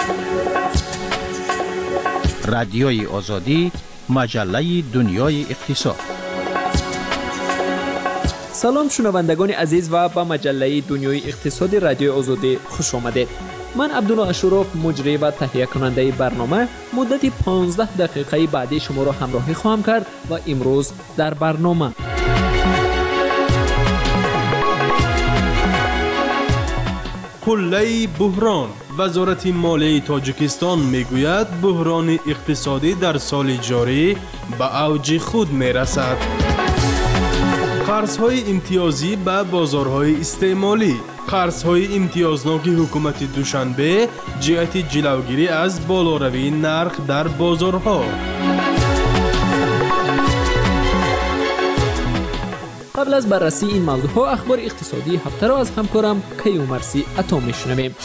رادیوی آزادی، مجله دنیای اقتصاد. سلام شنوندگان عزیز و به مجله دنیای اقتصادی رادیو آزادی خوش آمدید. من عبدالله اشرف، مجری و تهیه کننده برنامه، مدت 15 دقیقه بعدی شما را همراهی خواهم کرد و امروز در برنامه قله بحران. وزارت مالیه تاجیکستان میگوید بحران اقتصادی در سال جاری به اوج خود میرسد. قرض‌های امتیازی به بازارهای استعمالی. قرض‌های امتیازناک حکومت دوشنبه جهت جلوگیری از بالاروی نرخ در بازارها. قبل از بررسی این موضوعها اخبار اقتصادی هفته را از همکارم کیومرثی عطا میشنویم.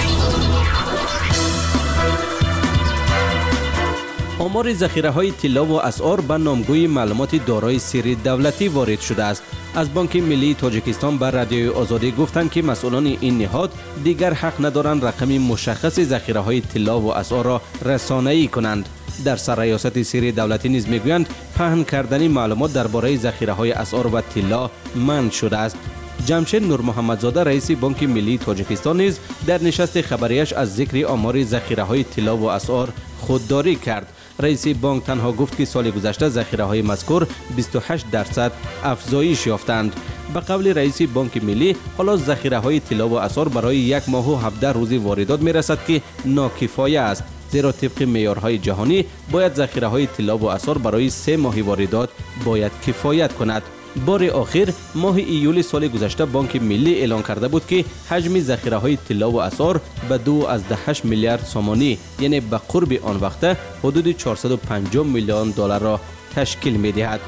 آمار ذخیره‌های طلا و اسعار به نامگوی معلومات دارای سری دولتی وارد شده است. از بانک ملی تاجیکستان به رادیوی آزادی گفتند که مسئولان این نهاد دیگر حق ندارند رقم مشخص ذخیره‌های طلا و اسعار را رسانه‌ای کنند. در سرریاست سری دولتی نیز میگویند پهن کردن معلومات درباره ذخیره‌های اسعار و طلا منع شده است. جمشید نور محمدزاده رئیس بانک ملی تاجیکستان نیز در نشست خبریش از ذکر آمار ذخیره‌های طلا و اسعار خودداری کرد. رئیس بانک تنها گفت که سال گذشته ذخیره‌های مذکور 28% افزایش یافتند. به قول رئیس بانک ملی، حالا ذخیره‌های طلا و اسعار برای 1 ماه و 17 روز واردات میرسد که ناکفایه است، زیرا طبق معیارهای جهانی باید ذخیره‌های طلا و اسعار برای 3 ماه واردات باید کفایت کند. بار آخر ماه ایول سال گذشته بانک ملی اعلان کرده بود که حجم ذخیره‌های طلا و اسعار به 2.8 میلیارد سومانی، یعنی به قرب آن وقت حدود 450 میلیون دلار را تشکیل می‌دهد.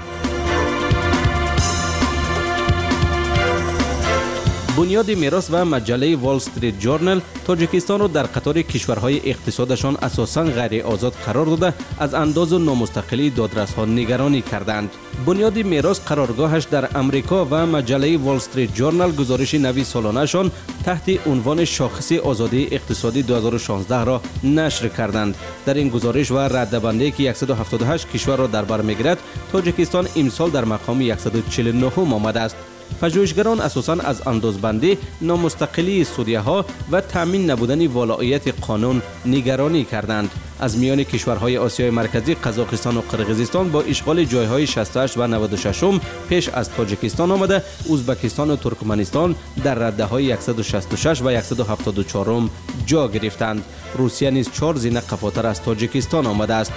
بنیاد میراث و مجله وال استریت جورنال تاجیکستان را در قطار کشورهای اقتصادشان اساساً غیر آزاد قرار داده از انداز و نامستقلی دادرس‌ها نگرانی کردند. بنیاد میراث قرارگاهش در امریکا و مجله وال استریت جورنال گزارش نوی سالانه‌شان تحت عنوان شاخص آزادی اقتصادی 2016 را نشر کردند. در این گزارش و رده‌بندی که 178 کشور را در بر می‌گیرد، تاجیکستان امسال در مقام 149 آمده است. پژوهشگران اساساً از اندازبندی، نامستقلی سودیه‌ها و تامین نبودن ولایت قانون نگرانی کردند. از میان کشورهای آسیای مرکزی، قزاقستان و قرقیزستان با اشغال جایهای 68 و 96 پیش از تاجیکستان آمده، ازبکستان و ترکمنستان در رده‌های 166 و 174 جا گرفتند. روسیه نیز 4 زینه قفاتر از تاجیکستان آمده است.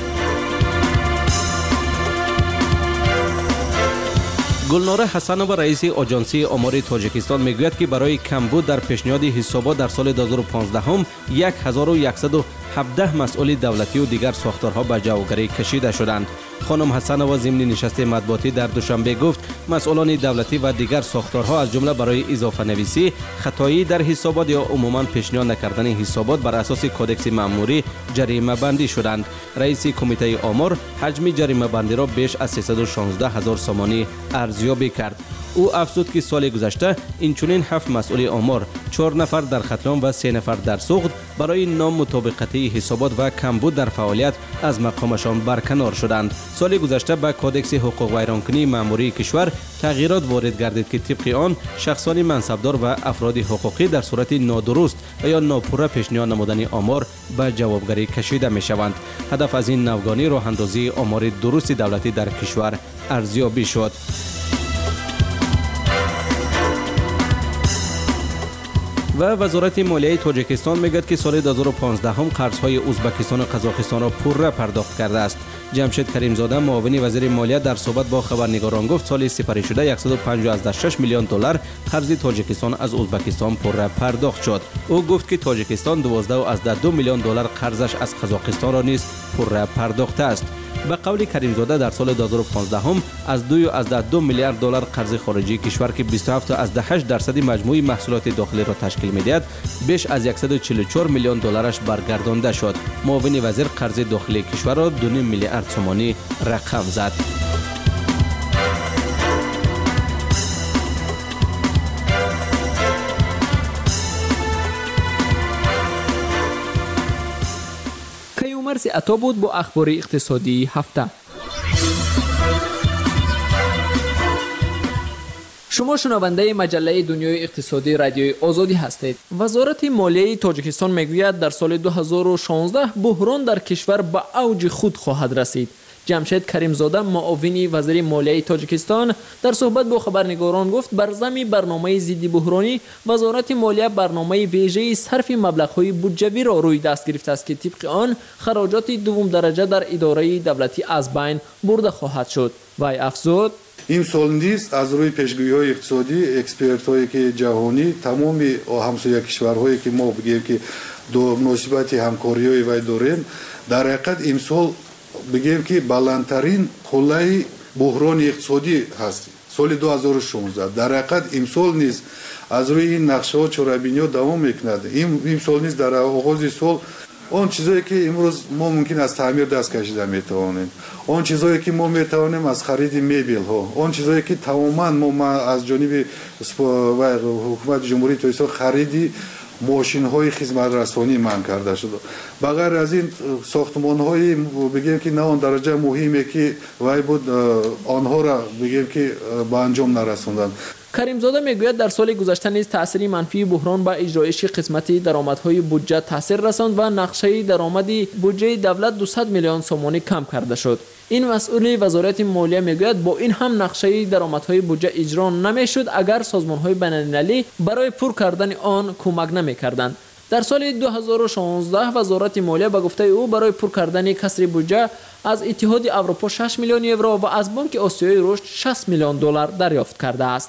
گلناره حسنова رئیس آژانسی آمار تاجیکستان میگوید که برای کمبود در پیشنهاد حسابات در سال 2015 1117 مسئول دولتی و دیگر ساختارها به جوگری کشیده شدند. خانم حسنова ضمن نشست مطبوعاتی در دوشنبه گفت مسئولان دولتی و دیگر ساختارها از جمله برای اضافه نویسی، خطایی در حسابات یا عموما پیشنهاد نکردن حسابات بر اساس کدکس مأموری جریمه بندی شدند. رئیس کمیته آمار حجم جریمه بندی را بیش از 316,000 سومانی ارزیابی کرد. او افزود که سال گذشته اینچنین 7 مسئول آمار، 4 نفر در ختلام و 3 نفر در سقط برای نامطابقتی حسابات و کمبود در فعالیت از مقامشان برکنار شدند. سال گذشته به کدکس حقوق ویرانکنی مأموری کشور تغییرات وارد گردید که طبق آن شخصان منصبدار و افراد حقوقی در صورت نادرست و یا ناپوره پیشنهاد نمودن آمار به جوابگری کشیده می شوند. هدف از این نوگانی راه اندازی آمار درست دولتی در کشور ارزیابی شد. و وزارت مالیه تاجیکستان میگوید که سال 2015 هم قرضهای ازبکستان و قزاقستان را پوره پرداخت کرده است. جمشید کریمزاده معاون وزیر مالیه در صحبت با خبرنگاران گفت سال سپری شده 150.6 میلیون دلار قرض تاجیکستان از ازبکستان پوره پرداخت شد. او گفت که تاجیکستان 12.2 میلیون دلار قرضش از قزاقستان را نیز پوره پرداخته است. به قول کریمزاده در سال 2015 هم از 2.2 میلیارد دلار قرض خارجی کشور که 27.8% مجموع محصولات داخلی را تشکیل می‌دهد، بیش از 144 میلیون دلارش برگردانده شد. معاون وزیر قرض داخلی کشور را 2 میلیارد سومانی رقم زد. کیارمرز عطا بود با اخبار اقتصادی هفته. شما شنونده مجله دنیای اقتصادی رادیوی آزادی هستید. وزارت مالیه تاجیکستان میگوید در سال 2016 بحران در کشور به اوج خود خواهد رسید. جمشید کریمزاده معاون وزیر مالیه تاجیکستان در صحبت با خبرنگاران گفت بر ضمن برنامه ضد بحرانی وزارت مالیه برنامه ویژه صرف مبلغ‌های بودجوی را روی دست گرفته است که طبق آن خراجات دوم درجه در اداره دولتی از بین برده خواهد شد. وی افزود امسال نیز از روی پیشگویی‌های اقتصادی اکسپرت‌هایی که جهانی تمام همسایه کشورهایی که ما بگیم که دو مناسبت همکاری‌های وی داریم در حقیقت امسال بگیم که بلندترین قله بحران اقتصادی هست. سال 2016 در حقیقت امسال نیز از روی این نقشه‌ها چاره‌بینی‌ها دوام می‌کند. امسال نیز در آغاز سال اون چیزایی که امروز ما ممکن از تعمیر دست کشیده میتوانیم، اون چیزایی که ما میتوانیم از خرید میبل ها، اون چیزایی که تماما ما از جانب حکومت جمهوری تاجیکستان خریدی ماشین های خدمت رسانی منع کرده شده. بغیر از این ساختمان های بگیم که نه اون درجه مهمه که وای بود آنها را بگیم که به انجام نرسوندن. کریمزاده میگوید در سال گذشته نیز تأثیر منفی بحران به اجرایش قسمت درآمدهای بودجه تاثیر رساند و نقشه درآمدی بودجه دولت 200 میلیون سومانی کم کرده شد. این مسئول وزارت مالیه میگوید با این هم نقشه درآمدهای بودجه اجرا نمیشد اگر سازمان‌های بین‌المللی برای پر کردن آن کمک نمی‌کردند. در سال 2016 وزارت مالیه به گفته او برای پر کردن کسر بودجه از اتحاد اروپا 6 میلیون یورو و از بانک آسیای رشد 60 میلیون دلار دریافت کرده است.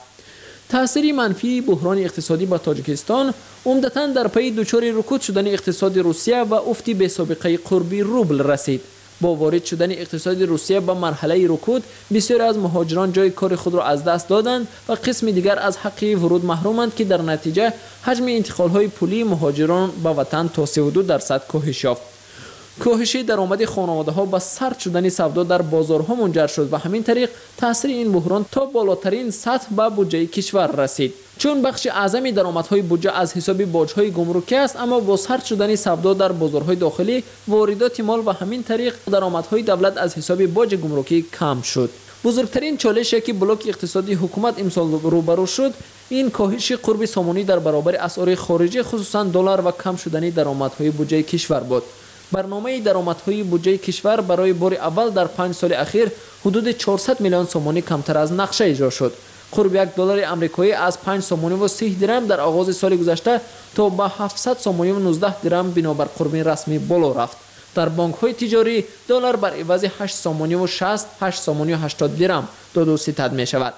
تأثیر منفی بحران اقتصادی به تاجیکستان عمدتاً در پی دچار رکود شدن اقتصاد روسیه و افت بی‌سابقه قربی روبل رسید. با وارد شدن اقتصاد روسیه به مرحله رکود بسیاری از مهاجران جای کار خود را از دست دادند و قسم دیگر از حق ورود محرومند که در نتیجه حجم انتقال‌های پولی مهاجران به وطن تا 32% کاهش یافت. کاهش درآمد خانواده‌ها با سرد شدن سودا در بازارها منجر شد و همین طریق تاثیر این بحران تا بالاترین سطح به بودجه کشور رسید. چون بخش اعظم درآمدهای بودجه از حساب باج‌های گمرکی است، اما با سرد شدن سودا در بازارهای داخلی واردات مال و همین طریق درآمدهای دولت از حساب باج گمرکی کم شد. بزرگترین چالشی که بلوک اقتصادی حکومت امسال روبرو شد این کاهش قرب سامانی در برابر اسعار خارجی خصوصا دلار و کم شدن درآمدهای بودجه کشور بود. برنامه درآمدهای بودجه کشور برای بار اول در 5 سال اخیر حدود 400 میلیون سومانی کمتر از نقشه اجرا شد. قرب $1 آمریکایی از 5 سومانی و 30 درم در آغاز سال گذشته تا به 700 سومانی و 19 درم بنابر قرب رسمی بالا رفت. در بانک‌های تجاری دلار بر عوض 8 سومانی و 60 8 سومانی و 80 درم داد و ستد می شود.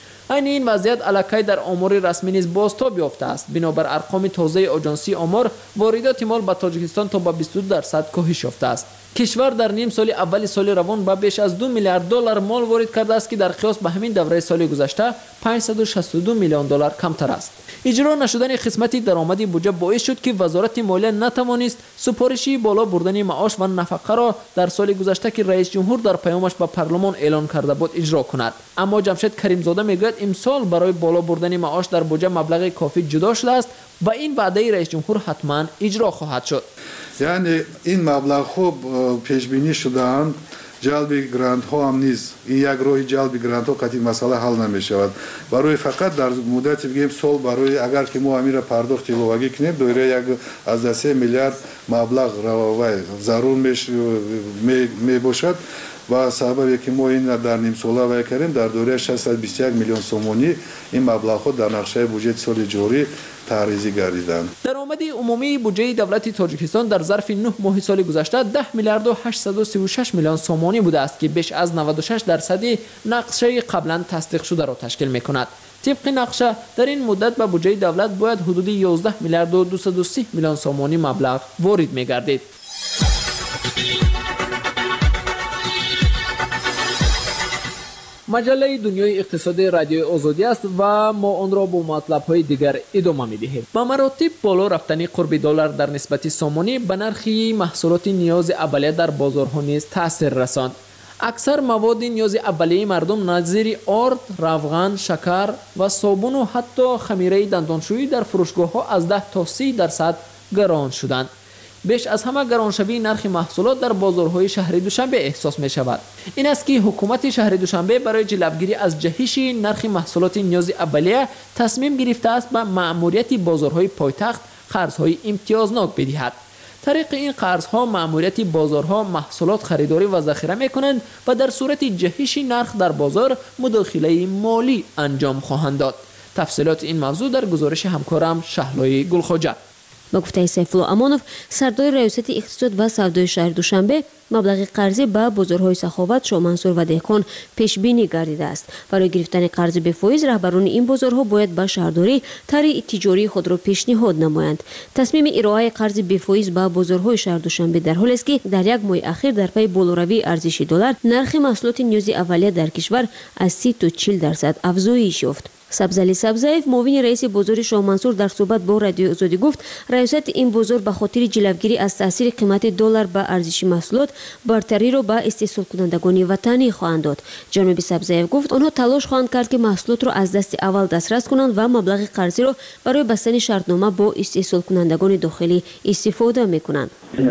این وضعیت الکی در آمار رسمی نیز بازتاب یافته است. بنابر ارقام تازه آژانسی آمار واردات مال به تاجیکستان تا به 22% کاهش یافته است. کشور در نیم سال اول سال روان به بیش از $2 میلیارد مال وارد کرده است که در قیاس به همین دوره سال گذشته 562 میلیون دلار کمتر است. اجرا نشدن قسمت درآمدی بودجه باعث شد که وزارت مالیه نتوانست سفارشی بالا بردن معاش و نفقه را در سال گذشته که رئیس جمهور در پیامش به پارلمان اعلان کرده بود اجرا کند. اما جمشید کریمزاده میگوید امسال برای بالا بردن معاش در بودجه مبلغ کافی جدا شده است و این وعده رئیس جمهور حتما اجرا خواهد شد. یعنی این مبلغ خوب پیش بینی شده‌اند. جلب گرانت ها هم نیست. این یک راه جلب گرانت ها قطعی مسئله حل نمی شود. برای فقط در مدت بگیم سال برای اگر که ما امیر پرداخت ایلوگی کنیم دایره یک از 3 میلیارد مبلغ را ضرور می باشد و سبب که ما این در نیم ساله وای کردیم در دوره 621 میلیون سومانی این مبلغ ها در نقشه بودجه سال جاری تعریضی گردیدند. درآمد عمومی بودجه دولت تاجیکستان در ظرف 9 ماه سال گذشته 10 میلیارد و 836 میلیون سومانی بوده است که بیش از 96% نقشه قبلا تصدیق شده را تشکیل می‌کند. طبق نقشه در این مدت به بودجه دولت باید حدود 11 میلیارد و 230 میلیون سومانی مبلغ وارد می‌گردید. مجله دنیای اقتصادی رادیوی آزادی است و ما آن را با مطلب‌های دیگر ادامه می‌دهیم. با مراتب بالا رفتن قرب دلار در نسبت سومانی به نرخ محصولات نیاز اولیه در بازارها نیز تاثیر رساند. اکثر مواد نیاز اولیه مردم نظیر آرد، روغن، شکر و صابون و حتی خمیره دندانشویی در فروشگاه‌ها از 10 تا 30% گران شدند. بیش از همه گرانشوی نرخ محصولات در بازارهای شهر دوشنبه احساس می شود. این است که حکومت شهر دوشنبه برای جلوگیری از جهش نرخ محصولات نیاز اولیه تصمیم گرفته است به مأموریت بازارهای پایتخت قرضهای امتیازناک بدهد. طریق این قرضها مأموریت بازارها محصولات خریداری و ذخیره می‌کنند و در صورت جهش نرخ در بازار مداخله مالی انجام خواهند داد. تفصیلات این موضوع در گزارش همکارم شهلای گلخواجه. با گفته سیفالله امانов سردار ریاست اقتصاد و سودای شهر دوشنبه مبلغ قرضی به بازارهای سخاوت، شاهمنصور و دهقان پیش بینی گردیده است. برای گرفتن قرض به فایز رهبران این بازارها باید به شهرداری طرح تجاری خود را پیشنهاد نمایند. تصمیم ارائه قرض به فایز به بازارهای شهر دوشنبه در حالی است که در یک ماه اخیر در پی بالاروی ارزش دلار نرخ محصولات نیاز اولیه در کشور از 30 تا 40% افزایش یافت. سبزعلی سبزاєв معاون رئیس بازار شاهمنصور در صحبت با رادیو آزادی گفت ریاست این بازار به خاطر جلوگیری از تاثیر قیمت دلار به ارزش محصولات برتری را به استحصال کنندگان وطنی خواهند داد. جناب سبزاєв گفت آنها تلاش خواهند کرد که محصولات را از دست اول دسترس کنند و مبلغ قرضی را برای بستن شرطنامه با استحصال کنندگان داخلی استفاده میکنند.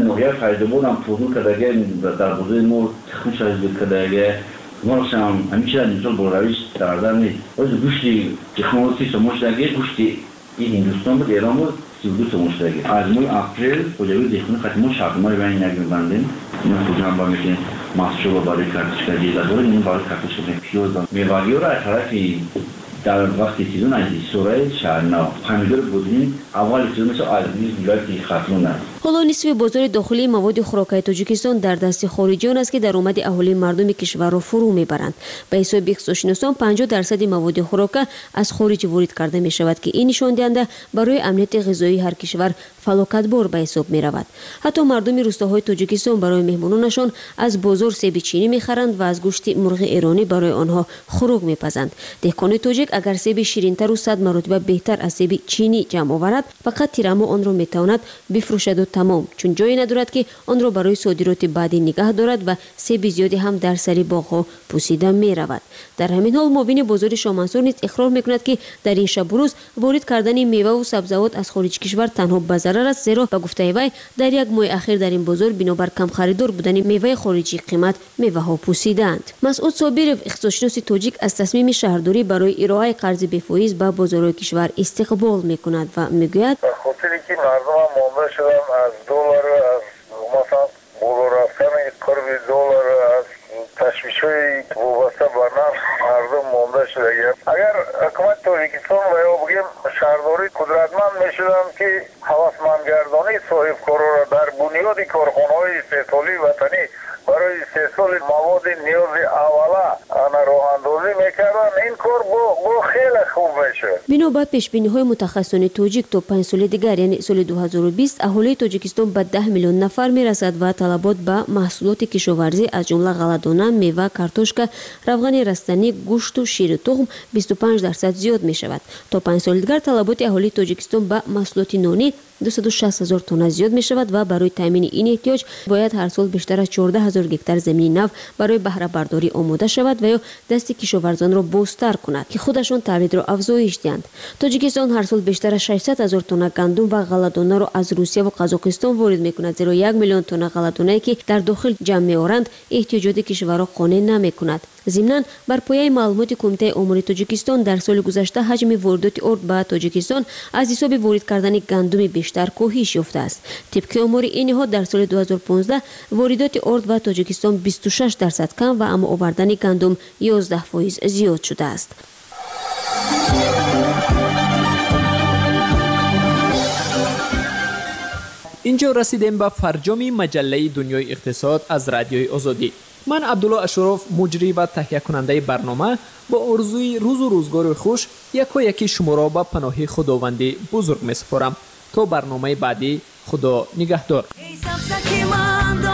مارشم همیشه اینجا بالارویش در نیست. ولی گوشتی تکنولوژی سموشدگی گوشتی این هندوستان بود، ایران بود 32 سموشدگی. از ماه اپریل خودجوی دهقان خدمات شرطنامه به این نگیرندیم. این خودجوی با میگن محصول برای کارتشکاری دیگر این برای کارتشکاری پیاز میوه‌ها را طرفی در وقت سیزن از سوره شهرنا همیدار بودیم اول سیزن مثل آزمیز دیگری خاتون است. حالا نصف بازار داخلی مواد خوراکی تاجیکستان در دست خارجیان است که درآمد اهالی مردم کشور را فرو میبرند. به حساب اقتصادشناسان 50% مواد خوراکی از خارج وارد کرده می شود که این نشان دهنده برای امنیت غذایی هر کشور فلاکت بار به حساب می رود. حتی مردم روستاهای تاجیکستان برای مهمانانشان از بازار سیب چینی میخرند و از گوشت مرغ ایرانی برای آنها خوراک میپزند. دهقان تاجیک اگر سیب شیرین‌تر و 100 مرتبه بهتر از سیب چینی جمع آورد فقط تیرمو آن را میتواند بفروشد و تمام، چون جایی ندارد که آن را برای صادرات بعدی نگه دارد و سیب زیادی هم در سری باغ‌ها پوسیده می رود. در همین حال معاون بازار شاهمنصور نیز اقرار میکند که در این شب و روز وارد کردن میوه و سبزیجات از خارج کشور تنها به ضرر است، زیرا به گفته وی در یک ماه اخیر در این بازار بنابر کم خریدار بودن میوه خارجی قیمت میوه ها پوسیدند. مسعود صابرov اقتصادشناس تاجیک از تصمیم شهرداری برای ارائه قرض به فایز به بازارهای کشور استقبال میکند و میگوید خاطری که مردم مانده شدن از دلار، از مثلا بالا رفتن قرب دلار، از تشویش‌های وابسته به نرخ مردم مانده شده. اگر حکومت تاجیکستان و یا بگیم شهرداری قدرتمند میشدن که هوسمندگردانی صاحبکارا را در بنیاد کارخانه‌های استحصالی وطنی برای استحصال مواد نیاز اوله راه اندازی میکردن، این کار با خیلی خوب میشه. بنابر پیشبینی‌های متخصصان تاجیک تا 5 سال دیگر یعنی سال 2020 اهالی تاجیکستان به 10 میلیون نفر میرسد و طلبات به محصولات کشاورزی از جمله غله‌دانه، میوه، کارتوشکا، روغن رستنی، گوشت و شیر تخم 25% زیاد می شود. تا 5 سال دیگر طلبات اهالی تاجیکستان به محصولات نانی 260,000 تن زیاد می شود و برای تامین این احتیاج باید هر سال بیشتر از 14,000 گکتار زمین نو برای بهره برداری آماده شود و یا دست کشاورزان را بازتر کند که خودشان تولید را افزایش دهند. تاجیکستان هر سال بیشتر از 600,000 تن گندم و غله‌دانه را از روسیه و قزاقستان وارد می کند، زیرا 1 میلیون تن غله‌دانه که در داخل جمع می آورند احتیاجات کشور را قانع نمی کند. ضمناً بر پایه معلومات کمیته امور تاجیکستان در سال گذشته حجم واردات ارد به تاجیکستان از حساب وارد کردن گندم بیشتر کاهش یافته است. طبق آمار این نهاد در سال 2015 واردات ارد به تاجیکستان 26% کم و اما آوردن گندم 11% زیاد شده است. اینجا رسیدیم به فرجام مجله دنیای اقتصاد از رادیوی آزادی. من عبدالله اشراف مجری و تهیه کننده برنامه با آرزوی روز و روزگار خوش یکی شما را به پناه خداوند بزرگ می سپارم. تا برنامه بعدی خدا نگهدار.